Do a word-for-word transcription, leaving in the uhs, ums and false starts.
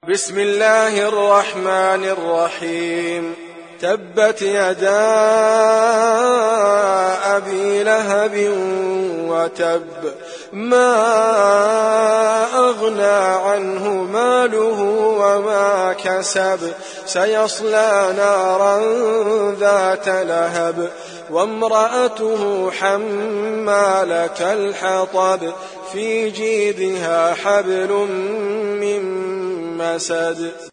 بسم الله الرحمن الرحيم. تبت يدا أبي لهب وتب، ما أغنى عنه ماله وما كسب، سيصلى نارا ذات لهب، وامرأته حمالة الحطب، في جيدها حبل من مسد.